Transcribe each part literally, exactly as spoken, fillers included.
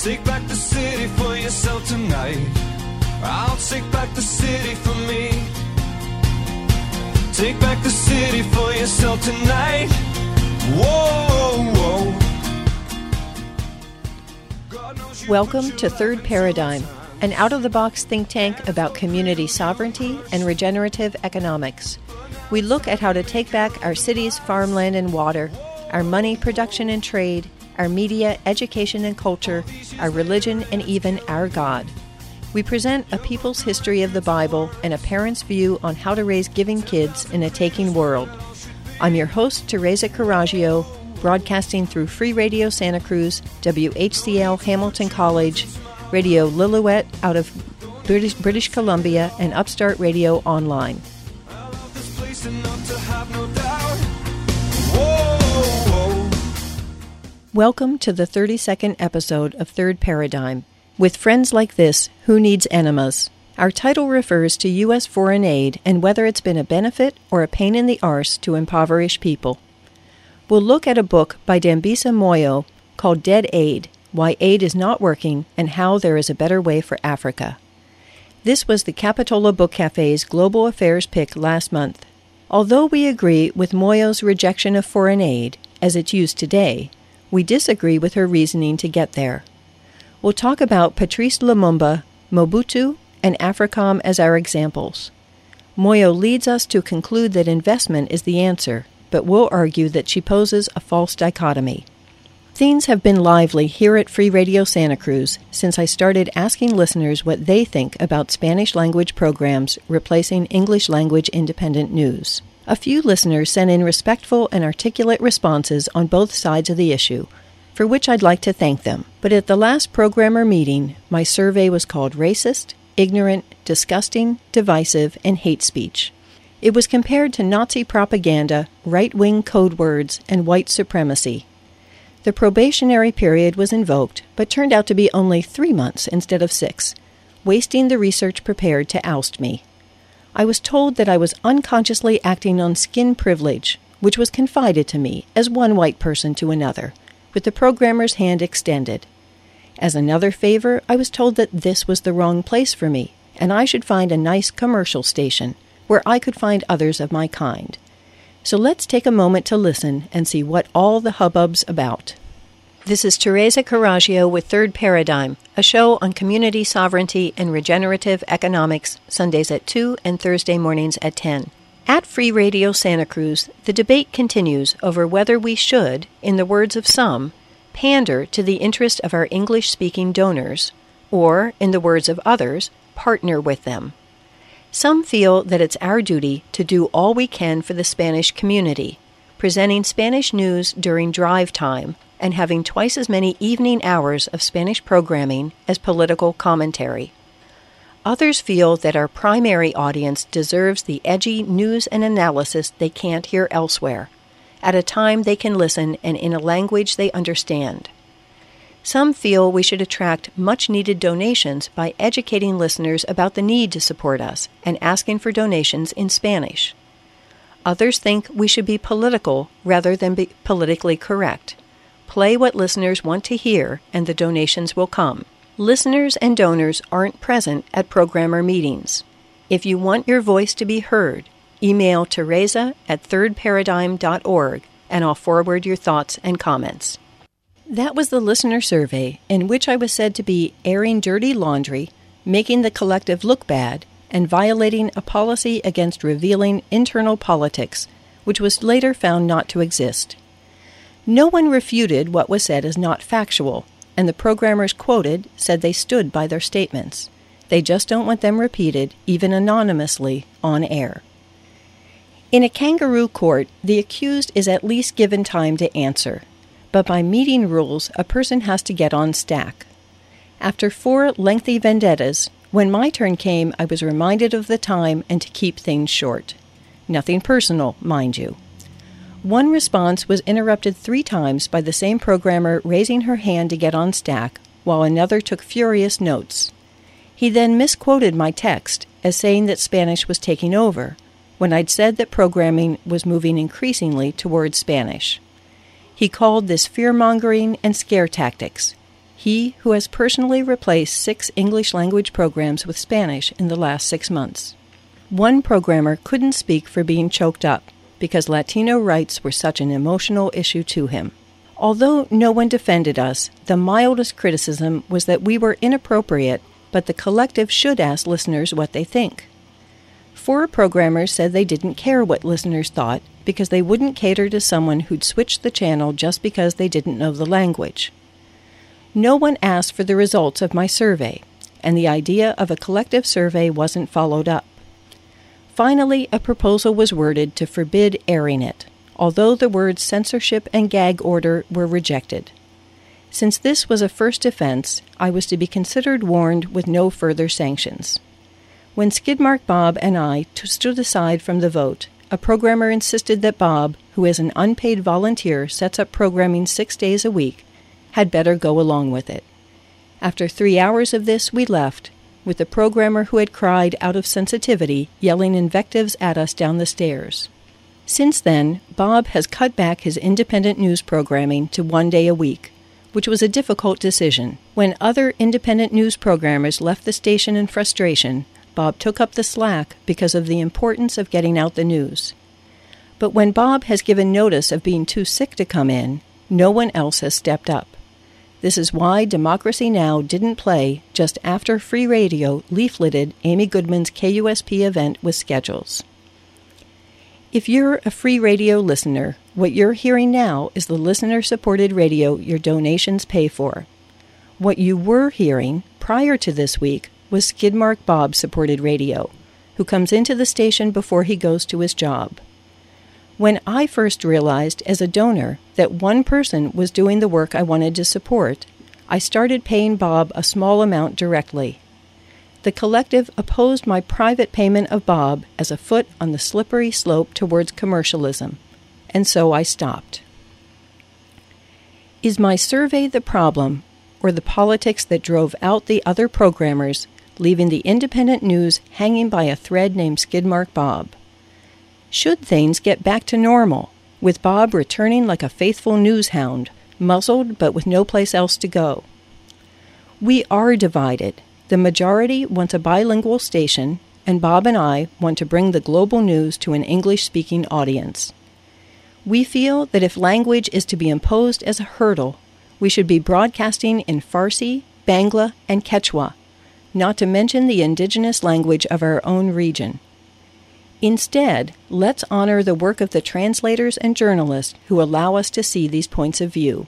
Take back the city for yourself tonight. I'll take back the city for me. Take back the city for yourself tonight. Whoa, whoa. Welcome to Third Paradigm, an out-of-the-box think tank about community sovereignty and regenerative economics. We look at how to take back our cities' farmland and water, our money, production, and trade, our media, education, and culture, our religion, and even our God. We present a people's history of the Bible and a parent's view on how to raise giving kids in a taking world. I'm your host, Teresa Caraggio, broadcasting through Free Radio Santa Cruz, W H C L Hamilton College, Radio Lillooet out of British, British Columbia, and Upstart Radio Online. Welcome to the thirty-second episode of Third Paradigm. With friends like this, who needs enemas? Our title refers to U S foreign aid and whether it's been a benefit or a pain in the arse to impoverish people. We'll look at a book by Dambisa Moyo called Dead Aid, Why Aid is Not Working and How There is a Better Way for Africa. This was the Capitola Book Cafe's Global Affairs pick last month. Although we agree with Moyo's rejection of foreign aid, as it's used today, we disagree with her reasoning to get there. We'll talk about Patrice Lumumba, Mobutu, and AFRICOM as our examples. Moyo leads us to conclude that investment is the answer, but we'll argue that she poses a false dichotomy. Things have been lively here at Free Radio Santa Cruz since I started asking listeners what they think about Spanish-language programs replacing English-language independent news. A few listeners sent in respectful and articulate responses on both sides of the issue, for which I'd like to thank them. But at the last programmer meeting, my survey was called racist, ignorant, disgusting, divisive, and hate speech. It was compared to Nazi propaganda, right-wing code words, and white supremacy. The probationary period was invoked, but turned out to be only three months instead of six, wasting the research prepared to oust me. I was told that I was unconsciously acting on skin privilege, which was confided to me as one white person to another, with the programmer's hand extended. As another favor, I was told that this was the wrong place for me, and I should find a nice commercial station, where I could find others of my kind. So let's take a moment to listen and see what all the hubbub's about. This is Teresa Caraggio with Third Paradigm, a show on community sovereignty and regenerative economics, Sundays at two and Thursday mornings at ten. At Free Radio Santa Cruz, the debate continues over whether we should, in the words of some, pander to the interest of our English-speaking donors, or, in the words of others, partner with them. Some feel that it's our duty to do all we can for the Spanish community, presenting Spanish news during drive time and having twice as many evening hours of Spanish programming as political commentary. Others feel that our primary audience deserves the edgy news and analysis they can't hear elsewhere, at a time they can listen and in a language they understand. Some feel we should attract much-needed donations by educating listeners about the need to support us and asking for donations in Spanish. Others think we should be political rather than be politically correct. Play what listeners want to hear and the donations will come. Listeners and donors aren't present at programmer meetings. If you want your voice to be heard, email Teresa at third paradigm dot org and I'll forward your thoughts and comments. That was the listener survey, in which I was said to be airing dirty laundry, making the collective look bad, and violating a policy against revealing internal politics, which was later found not to exist. No one refuted what was said as not factual, and the programmers quoted said they stood by their statements. They just don't want them repeated, even anonymously, on air. In a kangaroo court, the accused is at least given time to answer. But by meeting rules, a person has to get on stack. After four lengthy vendettas, when my turn came, I was reminded of the time and to keep things short. Nothing personal, mind you. One response was interrupted three times by the same programmer raising her hand to get on stack, while another took furious notes. He then misquoted my text as saying that Spanish was taking over, when I'd said that programming was moving increasingly towards Spanish. He called this fear-mongering and scare tactics. he who has personally replaced six English language programs with Spanish in the last six months. One programmer couldn't speak for being choked up because Latino rights were such an emotional issue to him. Although no one defended us, the mildest criticism was that we were inappropriate, but the collective should ask listeners what they think. Four programmers said they didn't care what listeners thought because they wouldn't cater to someone who'd switched the channel just because they didn't know the language. No one asked for the results of my survey, and the idea of a collective survey wasn't followed up. Finally, a proposal was worded to forbid airing it, although the words censorship and gag order were rejected. Since this was a first offense, I was to be considered warned with no further sanctions. When Skidmark Bob and I t- stood aside from the vote, a programmer insisted that Bob, who as an unpaid volunteer sets up programming six days a week, had better go along with it. After three hours of this, we left, with the programmer who had cried out of sensitivity yelling invectives at us down the stairs. Since then, Bob has cut back his independent news programming to one day a week, which was a difficult decision. When other independent news programmers left the station in frustration, Bob took up the slack because of the importance of getting out the news. But when Bob has given notice of being too sick to come in, no one else has stepped up. This is why Democracy Now! Didn't play just after Free Radio leafleted Amy Goodman's K U S P event with schedules. If you're a free radio listener, what you're hearing now is the listener-supported radio your donations pay for. What you were hearing prior to this week was Skidmark Bob-supported radio, who comes into the station before he goes to his job. When I first realized as a donor that one person was doing the work I wanted to support, I started paying Bob a small amount directly. The collective opposed my private payment of Bob as a foot on the slippery slope towards commercialism, and so I stopped. Is my survey the problem, or the politics that drove out the other programmers, leaving the independent news hanging by a thread named Skidmark Bob? Should things get back to normal, with Bob returning like a faithful news hound, muzzled but with no place else to go? We are divided. The majority wants a bilingual station, and Bob and I want to bring the global news to an English-speaking audience. We feel that if language is to be imposed as a hurdle, we should be broadcasting in Farsi, Bangla, and Quechua, not to mention the indigenous language of our own region. Instead, let's honor the work of the translators and journalists who allow us to see these points of view.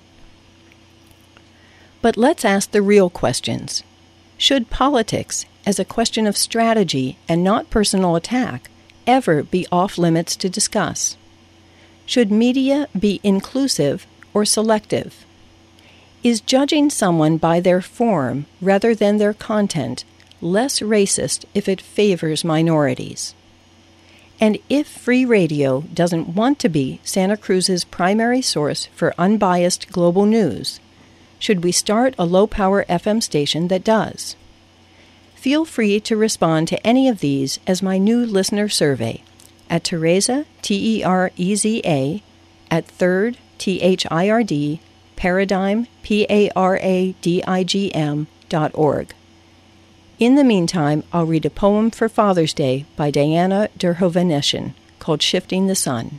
But let's ask the real questions. Should politics, as a question of strategy and not personal attack, ever be off-limits to discuss? Should media be inclusive or selective? Is judging someone by their form rather than their content less racist if it favors minorities? And if free radio doesn't want to be Santa Cruz's primary source for unbiased global news, should we start a low-power F M station that does? Feel free to respond to any of these as my new listener survey at Teresa, T E R E Z A, at third, T H I R D, Paradigm, P A R A D I G M, dot org. In the meantime, I'll read a poem for Father's Day by Diana Derhovanesyan called Shifting the Sun.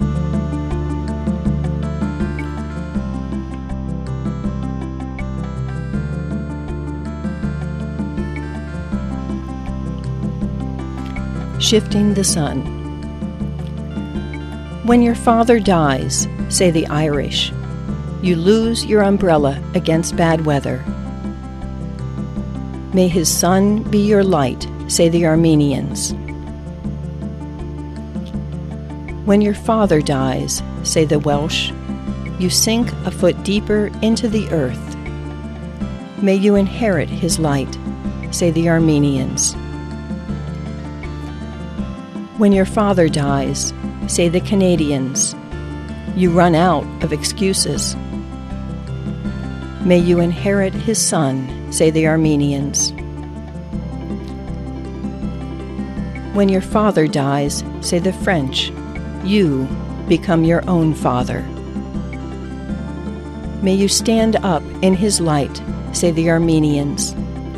Shifting the Sun. When your father dies, say the Irish, you lose your umbrella against bad weather. May his sun be your light, say the Armenians. When your father dies, say the Welsh, you sink a foot deeper into the earth. May you inherit his light, say the Armenians. When your father dies, say the Canadians, you run out of excuses. May you inherit his son, say the Armenians. When your father dies, say the French, you become your own father. May you stand up in his light, say the Armenians.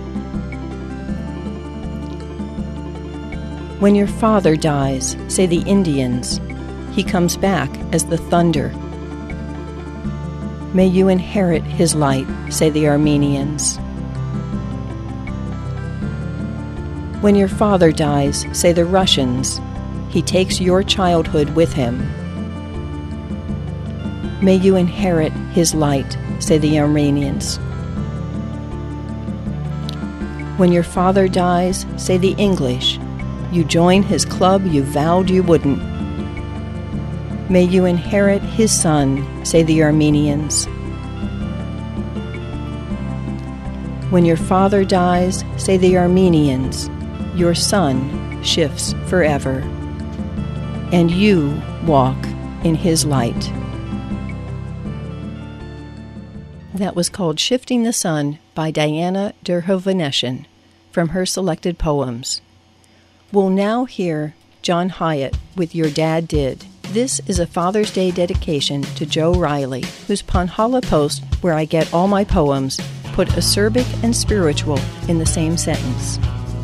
When your father dies, say the Indians, he comes back as the thunder. May you inherit his light, say the Armenians. When your father dies, say the Russians, he takes your childhood with him. May you inherit his light, say the Armenians. When your father dies, say the English, you join his club you vowed you wouldn't. May you inherit his son, say the Armenians. When your father dies, say the Armenians, your son shifts forever, and you walk in his light. That was called Shifting the Sun by Diana Derhovanesyan from her selected poems. We'll now hear John Hiatt with Your Dad Did. This is a Father's Day dedication to Joe Riley, whose Panhala post, where I get all my poems, put acerbic and spiritual in the same sentence.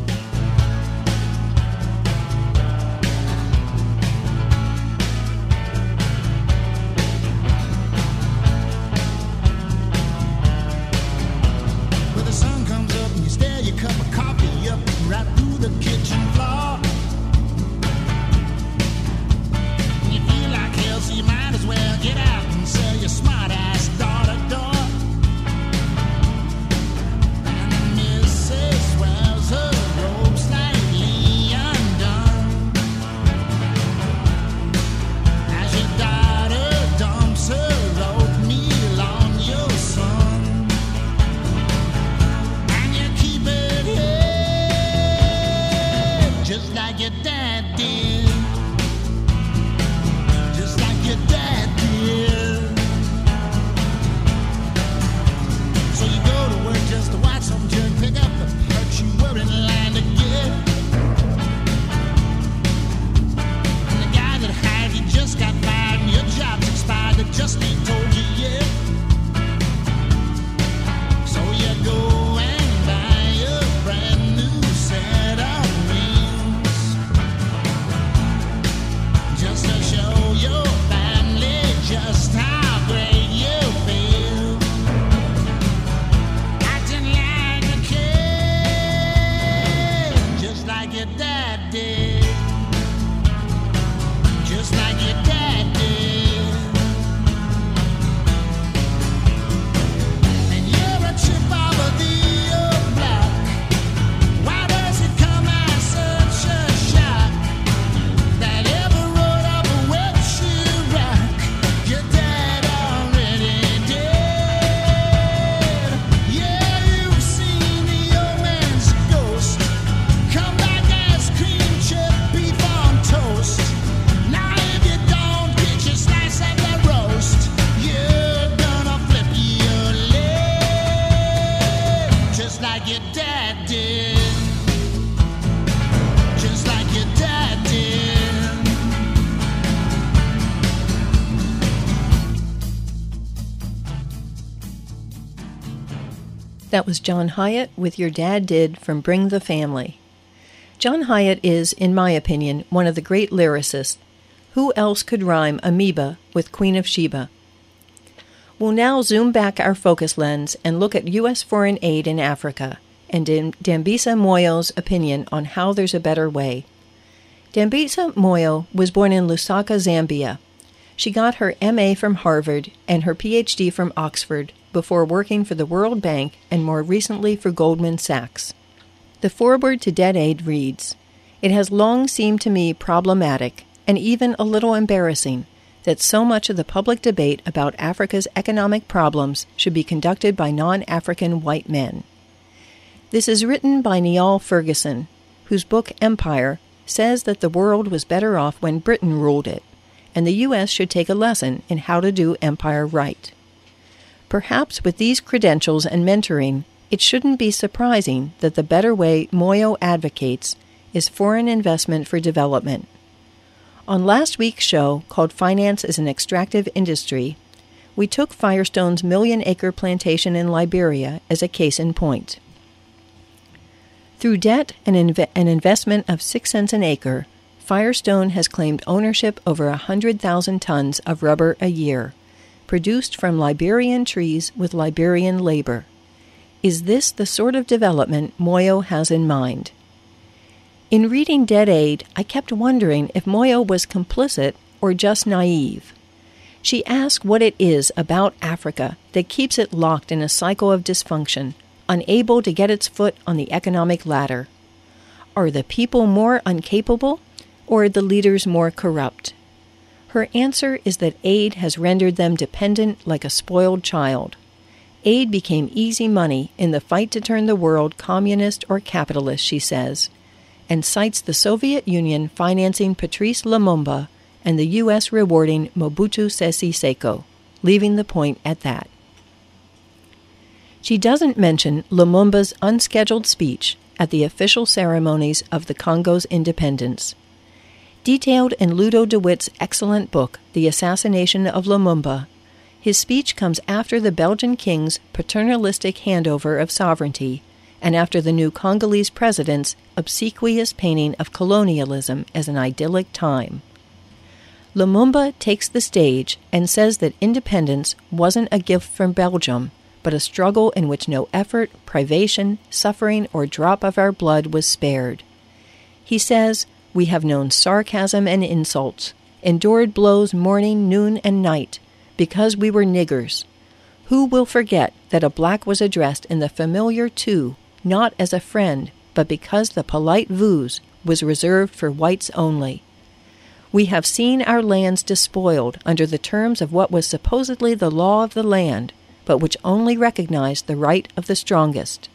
That was John Hiatt with Your Dad Did from Bring the Family. John Hiatt is, in my opinion, one of the great lyricists. Who else could rhyme amoeba with Queen of Sheba? We'll now zoom back our focus lens and look at U S foreign aid in Africa and Dambisa Moyo's opinion on how there's a better way. Dambisa Moyo was born in Lusaka, Zambia. She got her M A from Harvard and her P H D from Oxford before working for the World Bank and more recently for Goldman Sachs. The foreword to Dead Aid reads, "It has long seemed to me problematic and even a little embarrassing that so much of the public debate about Africa's economic problems should be conducted by non-African white men." This is written by Niall Ferguson, whose book Empire says that the world was better off when Britain ruled it, and the U S should take a lesson in how to do empire right. Perhaps with these credentials and mentoring, it shouldn't be surprising that the better way Moyo advocates is foreign investment for development. On last week's show, called Finance is an Extractive Industry, We took Firestone's million-acre plantation in Liberia as a case in point. Through debt and inve- an investment of six cents an acre, Firestone has claimed ownership over one hundred thousand tons of rubber a year, produced from Liberian trees with Liberian labor. Is this the sort of development Moyo has in mind? In reading Dead Aid, I kept wondering if Moyo was complicit or just naive. She asked what it is about Africa that keeps it locked in a cycle of dysfunction, unable to get its foot on the economic ladder. Are the people more incapable, or are the leaders more corrupt? Her answer is that aid has rendered them dependent like a spoiled child. Aid became easy money in the fight to turn the world communist or capitalist, she says, and cites the Soviet Union financing Patrice Lumumba and the U S rewarding Mobutu Sese Seko, leaving the point at that. She doesn't mention Lumumba's unscheduled speech at the official ceremonies of the Congo's independence. Detailed in Ludo DeWitt's excellent book, The Assassination of Lumumba, his speech comes after the Belgian king's paternalistic handover of sovereignty and after the new Congolese president's obsequious painting of colonialism as an idyllic time. Lumumba takes the stage and says that independence wasn't a gift from Belgium, but a struggle in which no effort, privation, suffering, or drop of our blood was spared. He says, "We have known sarcasm and insults, endured blows morning, noon, and night, because we were niggers. Who will forget that a black was addressed in the familiar tu, not as a friend, but because the polite vous was reserved for whites only? We have seen our lands despoiled under the terms of what was supposedly the law of the land, but which only recognized the right of the strongest.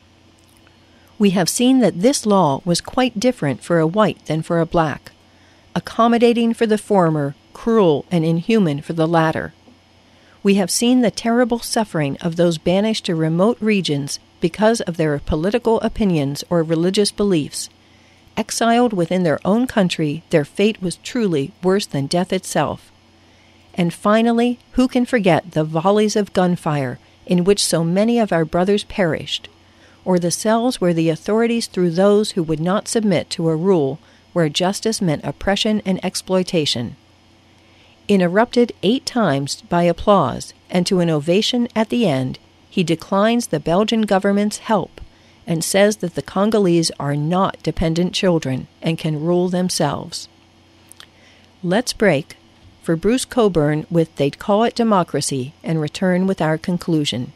We have seen that this law was quite different for a white than for a black, accommodating for the former, cruel and inhuman for the latter. We have seen the terrible suffering of those banished to remote regions because of their political opinions or religious beliefs. Exiled within their own country, their fate was truly worse than death itself. And finally, who can forget the volleys of gunfire in which so many of our brothers perished, or the cells where the authorities threw those who would not submit to a rule where justice meant oppression and exploitation? Interrupted eight times by applause and to an ovation at the end, he declines the Belgian government's help and says that the Congolese are not dependent children and can rule themselves. Let's break for Bruce Cockburn with They'd Call It Democracy and return with our conclusion.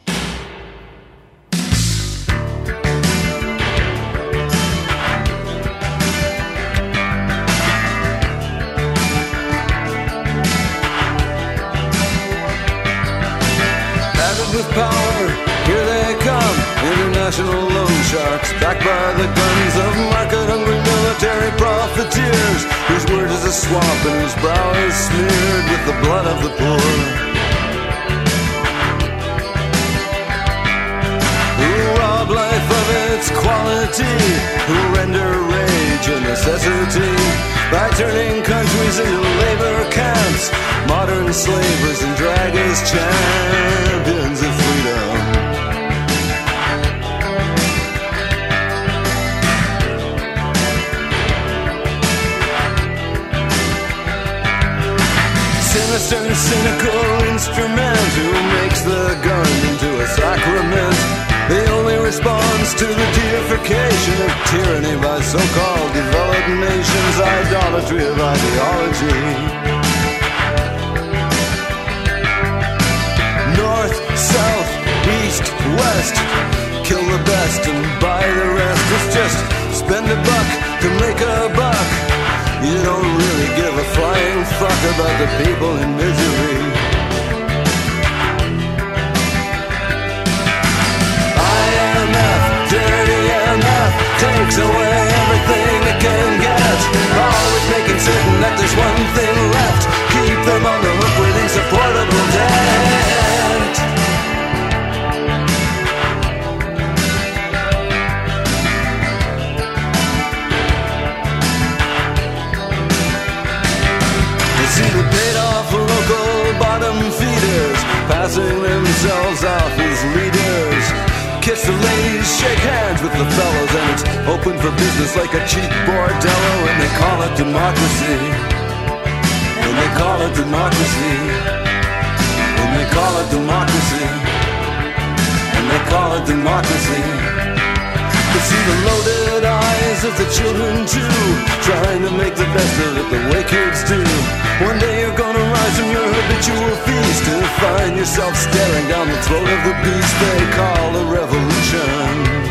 With power, here they come, international loan sharks, backed by the guns of market-hungry military profiteers, whose word is a swamp and whose brow is smeared with the blood of the poor. Who rob life of its quality, who render rage a necessity, by turning countries into labor camps, modern slavers and drag as champions of freedom. Sinister and cynical instrument who makes the gun into a sacrament. The only response to the deification of tyranny by so-called developed nations, idolatry of ideology. North, south, east, west, kill the best and buy the rest. It's just spend a buck to make a buck. You don't really give a flying fuck about the people in misery. Dirty M F takes away everything it can get, always making certain that there's one thing left, keep them on the hook with insupportable debt. You see the paid off local ladies shake hands with the fellows, and it's open for business like a cheap bordello, and they call it democracy. And they call it democracy. And they call it democracy. And they call it democracy. You see the loaded eyes of the children too, trying to make the best of it the way kids do. One day you're gonna rise from your habitual feast to find yourself staring down the throat of the beast they call a revolution.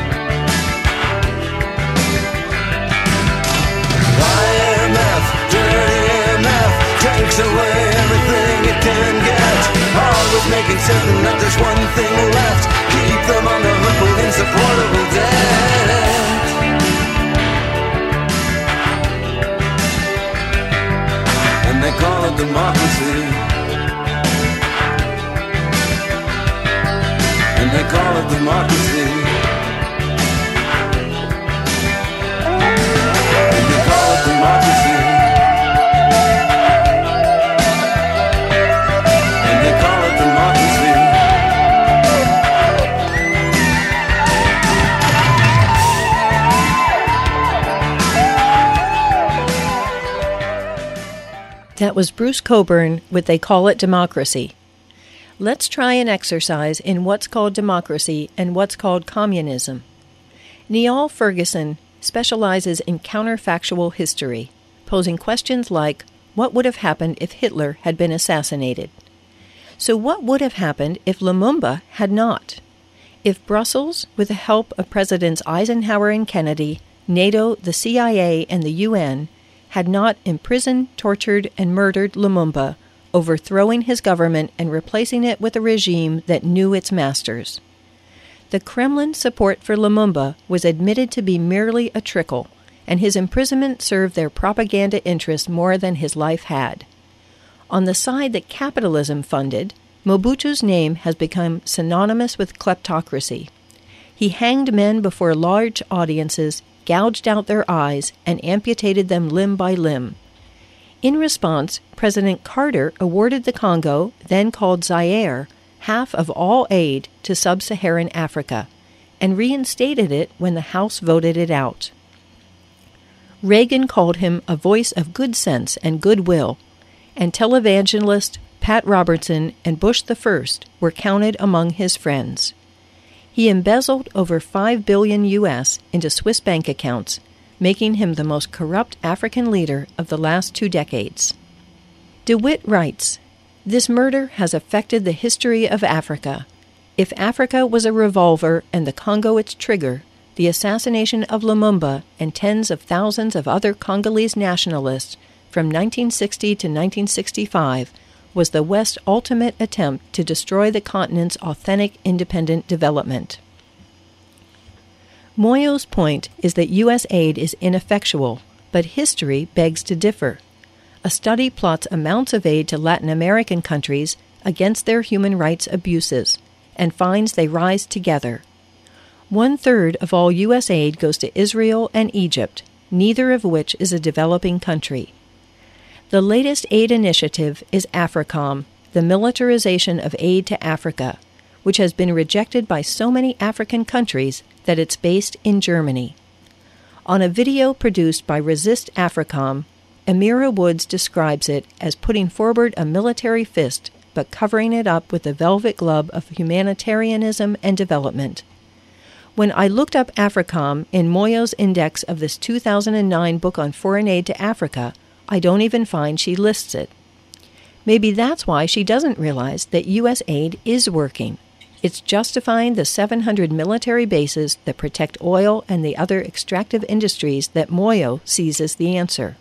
I M F, dirty M F, takes away everything it can get, always making certain that there's one thing left, keep them on the hook with insupportable debt. And they call it democracy. And they call it democracy. And they call it democracy. And they call it democracy. That was Bruce Cockburn with They Call It Democracy. Let's try an exercise in what's called democracy and what's called communism. Niall Ferguson specializes in counterfactual history, posing questions like, what would have happened if Hitler had been assassinated? So what would have happened if Lumumba had not? If Brussels, with the help of Presidents Eisenhower and Kennedy, NATO, the C I A, and the U N, had not imprisoned, tortured, and murdered Lumumba, overthrowing his government and replacing it with a regime that knew its masters. The Kremlin's support for Lumumba was admitted to be merely a trickle, and his imprisonment served their propaganda interests more than his life had. On the side that capitalism funded, Mobutu's name has become synonymous with kleptocracy. He hanged men before large audiences, gouged out their eyes, and amputated them limb by limb. In response, President Carter awarded the Congo, then called Zaire, half of all aid to sub-Saharan Africa, and reinstated it when the House voted it out. Reagan called him a voice of good sense and goodwill, and televangelist Pat Robertson and Bush the First were counted among his friends. He embezzled over five billion U S into Swiss bank accounts, making him the most corrupt African leader of the last two decades. DeWitt writes, "This murder has affected the history of Africa. If Africa was a revolver and the Congo its trigger, the assassination of Lumumba and tens of thousands of other Congolese nationalists from nineteen sixty to nineteen sixty-five was the West's ultimate attempt to destroy the continent's authentic independent development." Moyo's point is that U S aid is ineffectual, but history begs to differ. A study plots amounts of aid to Latin American countries against their human rights abuses, and finds they rise together. One-third of all U S aid goes to Israel and Egypt, neither of which is a developing country. The latest aid initiative is AFRICOM, the militarization of aid to Africa, which has been rejected by so many African countries that it's based in Germany. On a video produced by Resist AFRICOM, Amira Woods describes it as putting forward a military fist but covering it up with the velvet glove of humanitarianism and development. When I looked up AFRICOM in Moyo's index of this two thousand nine book on foreign aid to Africa, I don't even find she lists it. Maybe that's why she doesn't realize that U S aid is working. It's justifying the seven hundred military bases that protect oil and the other extractive industries that Moyo sees as the answer.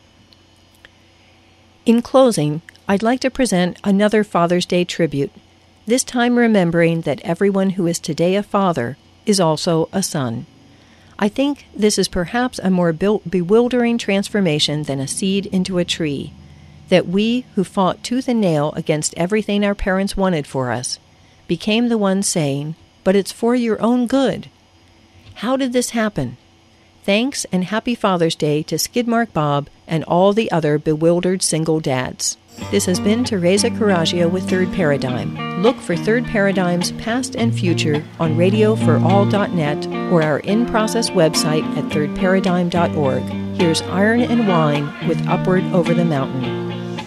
In closing, I'd like to present another Father's Day tribute, this time remembering that everyone who is today a father is also a son. I think this is perhaps a more bewildering transformation than a seed into a tree, that we who fought tooth and nail against everything our parents wanted for us became the ones saying, "But it's for your own good." How did this happen? Thanks and happy Father's Day to Skidmark Bob and all the other bewildered single dads. This has been Teresa Carraggio with Third Paradigm. Look for Third Paradigm's past and future on radio for all dot net or our in-process website at third paradigm dot org. Here's Iron and Wine with Upward Over the Mountain.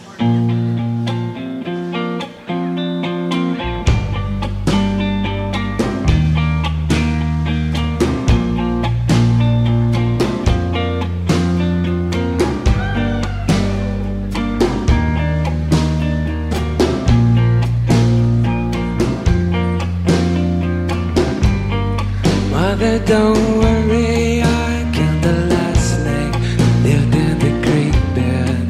Don't worry, I killed the last snake, lived in the creek bed.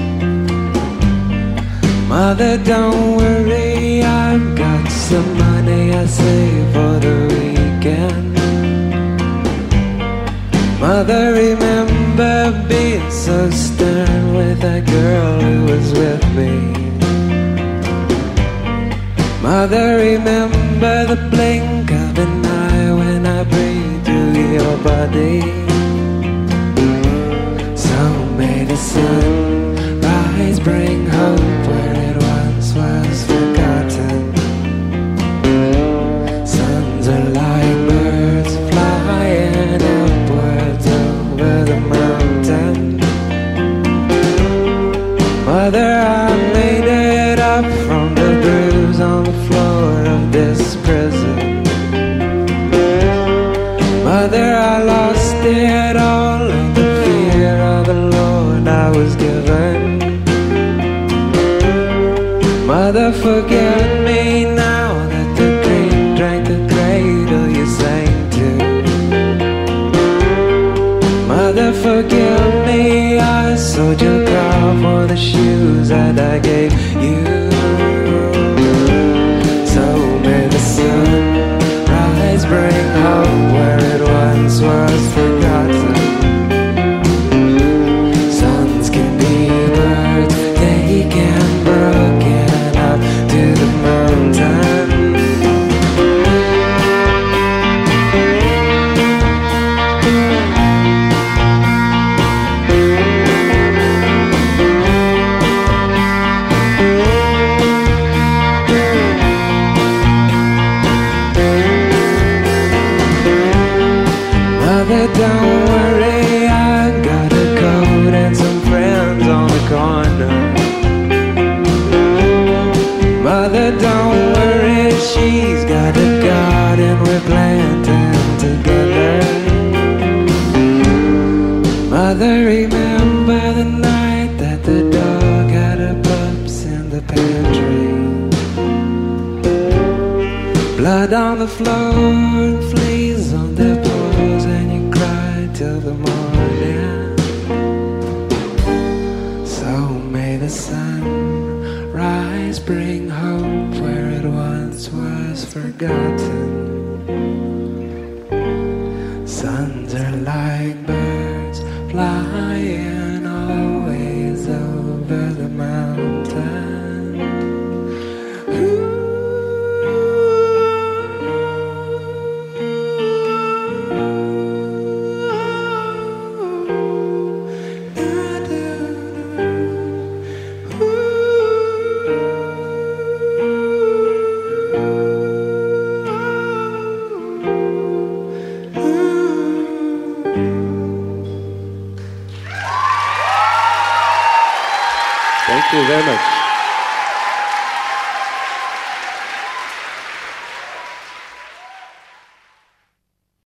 Mother, don't worry, I've got some money I save for the weekend. Mother, remember being so stern with that girl who was with me. Mother, remember the blink of an eye when I breathed through your body. So may the sun rise, bring hope where it once was forgotten. Suns are like birds flying upwards over the mountain. Mother, I made it up from the bruise on the floor of this prison. Mother, I lost it all in the fear of the Lord I was given. Mother, forgive me now that the king drank the cradle you sang to. Mother, forgive me, I sold your car for the shoes that I gave you. So may the sun rise, bring hope where it once was forgotten. Suns can be birds, they can broken up to the mountain. Don't worry, I got a coat and some friends on the corner. Mother, don't worry, she's got a garden we're planting together. Mother, remember the night that the dog had her pups in the pantry. Blood on the floor, fleas on their paws, and you till the morning. So may the sun rise, bring hope where it once was forgotten. Suns are like birds flying always over the mountain. Ooh. Thank you very much.